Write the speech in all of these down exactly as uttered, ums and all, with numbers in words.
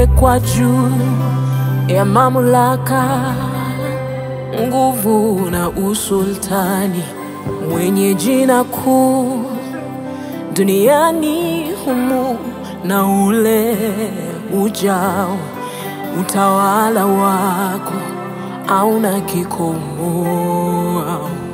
umewekwa juu ya mamlaka, nguvu na usultani, mwenye jina kuu duniani humu na ule ujao. Utawala wako hauna kikomo.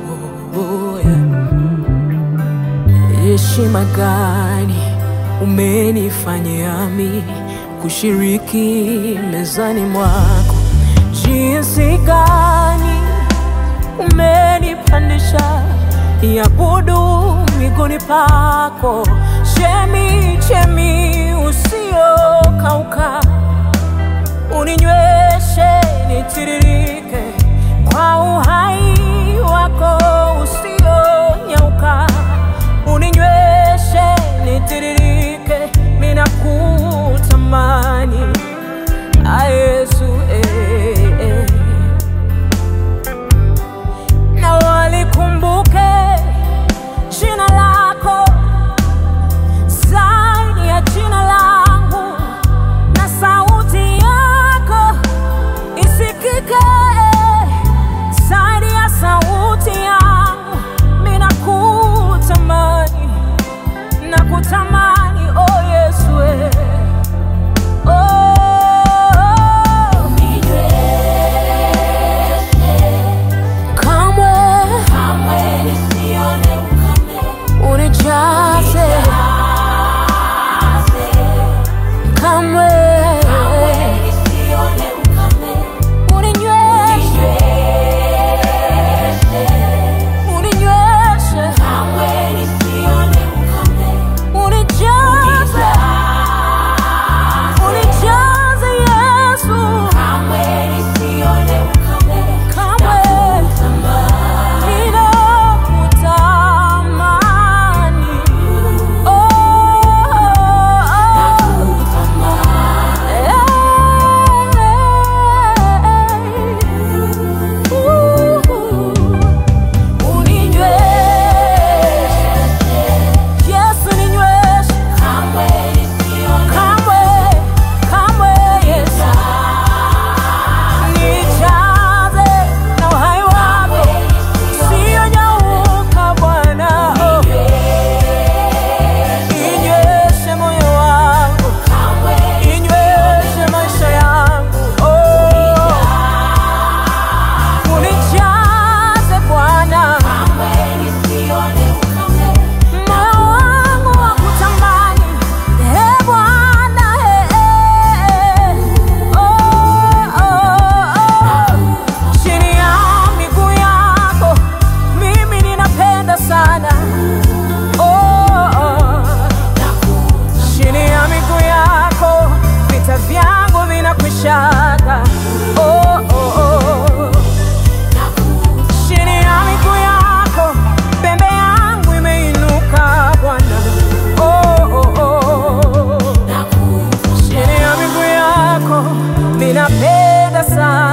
Heshima gani umenifanyia mimi kushiriki mezani mwako? Jinsi gani umenipandisha iabudu miguuni pako? Chemi chemi usiokauka, uninyweshe nitiririke kwa uhai wako usionyauka. Uninyweshe nitiririke, mina kutamani a Yesu, eh, eh. Na walikumbuke jina lako zaidi ya jina langu, na sauti yako isikike zaidi ya sauti yangu. Mina kutamani na kutamani, oh Yesu, eh. Oh, unijaze kamwe, uninyweshe, uninyweshe, unijaze, unijaze Yesu, kamwe, shaka, oh, oh, oh. Chini ya miguu yako pembe yangu imeinuka Bwana, oh, oh, oh. Chini ya miguu yako minapenda sana.